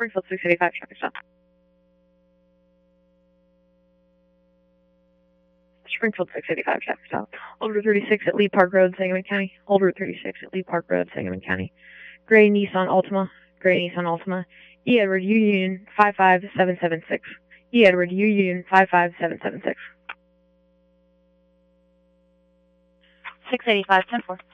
Springfield 685, traffic stop. Springfield 685, traffic stop. Hold Route 36 at Lee Park Road, Sangamon County. Hold Route 36 at Lee Park Road, Sangamon County. Gray Nissan Altima. E. Edward U Union 55776. E. Edward U Union 55776. 685, 10-4.